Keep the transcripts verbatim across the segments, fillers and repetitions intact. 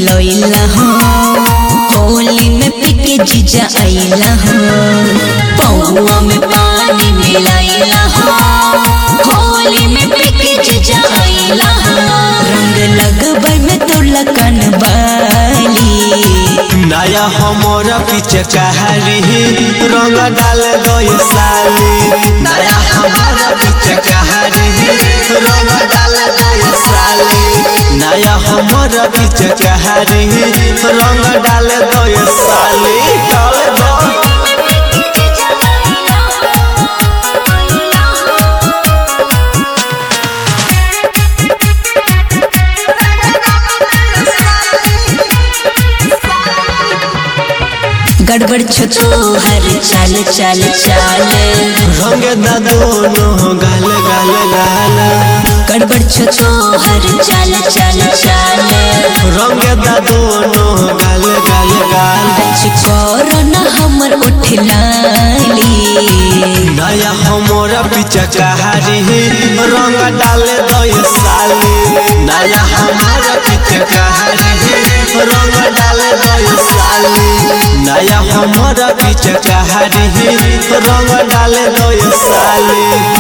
लइला हो होली में पिके जीजा आइला हो पौआ में पानी मिलाइला हो होली में पिके जीजा आइला हो रंग लगबै में तो लगन बाली नया हमारा पीछे कहारी रंग डाल दो ये साली नया हमारा पीछे कहारी रंग डाल दो ये साली नया हमारा पीछे कहारी रंग डाल दो ये साली डाल दो गड़बड़ छो हर चाल चाल चाल रंग दा दोनों गाल गाल गाल गड़बड़ छो हर चाल चाल चाल रंग दा दोनों गाल गाल गाल कोरोना हमर उठलाली नया हमारा पीछे कहारी रंग डाल दो ये साली नया हमारा पीछे कहारी रंग डाल दो ये साली नया हमारा पीछे कहारी रंग डाल दो ये साली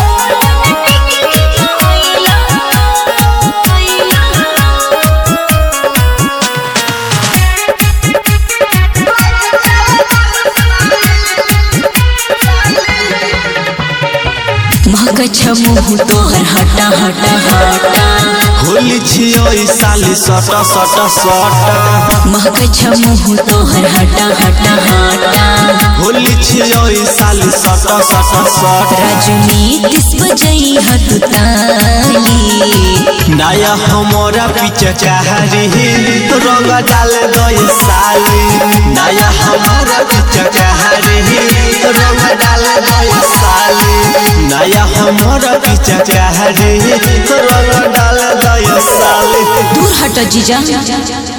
मुँह तोहर हटा हटा हटा होली छियो साली सटा सटा सटा महक मुँह तोहर हटा हटा हटा होली छियो साली सटा सटा सटा राजनीतिस बजई हत ताली नया हमारा पीछे कहारी रंग डाल दो ये साली नया हमारा पीछे कहारी रंग डाल दो ये साली नया हमारा पीछे कहारी रंग डाल दो ये साली दूर हट जीजा।